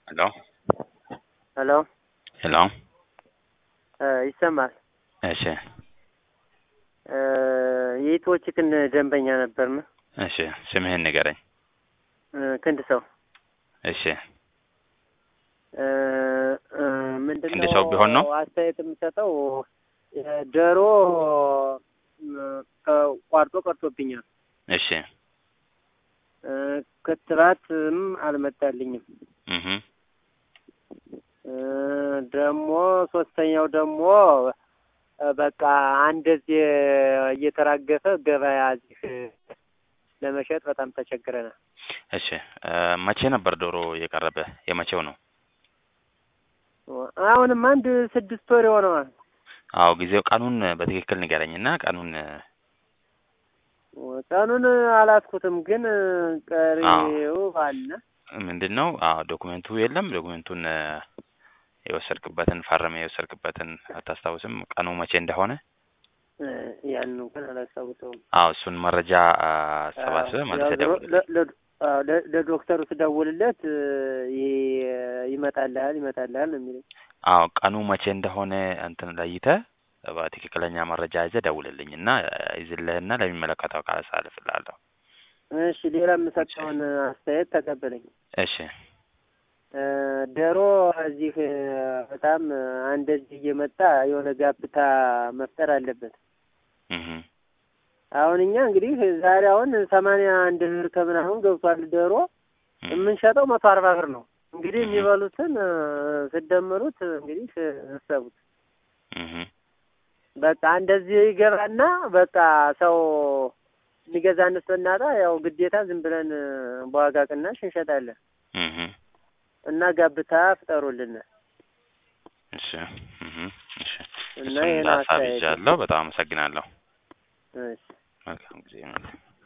Hello? ሄሎ Hello? ይሰማል። እሺ የኢትዮችክን ደንበኛ ነበርን። እሺ ስምህን ንገረኝ። ክንድ ሰው እሺ ምንድነው ክንድ ሰው ቢሆን ነው? አስተያየት የምሰጠው ዶሮ ቋርጦ ቀርቶብኛል። እሺ ክትባትም አልመጣልኝም። ደግሞ ሶስተኛው ደግሞ በቃ እንደዚህ እየተራገፈ ገበያ እዚህ ለመሸጥ በጣም ተቸግረናል። እሺ መቼ ነበር ዶሮ የቀረበ? የመቼው ነው? አሁንም አንድ 6 ወር ይሆነዋል። አዎ ጊዜው ቀኑን በትክክል ንገረኝና ቀኑን አላስኩትም ግን ቀሪው አለ። ምንድነው? አዎ ዶክመንቱ የለም። ዶክመንቱን የወሰድክበትን ፈርመ የወሰድክበትን አታስታውስም? ቀኑ መቼ እንደሆነ? ያን እንኳን አላስታውሰውም። አዎ እሱን መረጃ ሰባስበህ መልሰህ ደውልልኝ። ለዶክተሩ ስደውልለት ይመጣልሃል ነው የሚለኝ። አዎ ቀኑ መቼ እንደሆነ እንትን ለይተህ በትክክለኛ መረጃ ይዘህ ደውልልኝና ይዝልህና ለሚመለከተው አካል አሳልፍልሃለሁ። እሺ ሌላ የምሰጠውን አስተያየት ተቀበለኝ። እሺ ዶሮ እዚህ በጣም እንደዚህ እየመጣ የሆነ ጋብታ መፍጠር አለበት። አሁን እኛ እንግዲህ ዛሬ አሁን 81 ብር ከምናምን ገብቷል ዶሮ። የምንሸጠው 140 ብር ነው። እንግዲህ የሚበሉትን ስደምሩት እንግዲህ አሰቡት። በቃ እንደዚህ ይገባና በቃ ሰው የሚገዛን ስናጣ ያው ግዴታ ዝም ብለን በዋጋ ቅናሽ እንሸጣለን። እና ጋብታ ፍጠሩልን። እሺ እሺ እና ይሄን ሀሳብ ይዣለሁ። በጣም አመሰግናለሁ። እሺ መልካም ጊዜ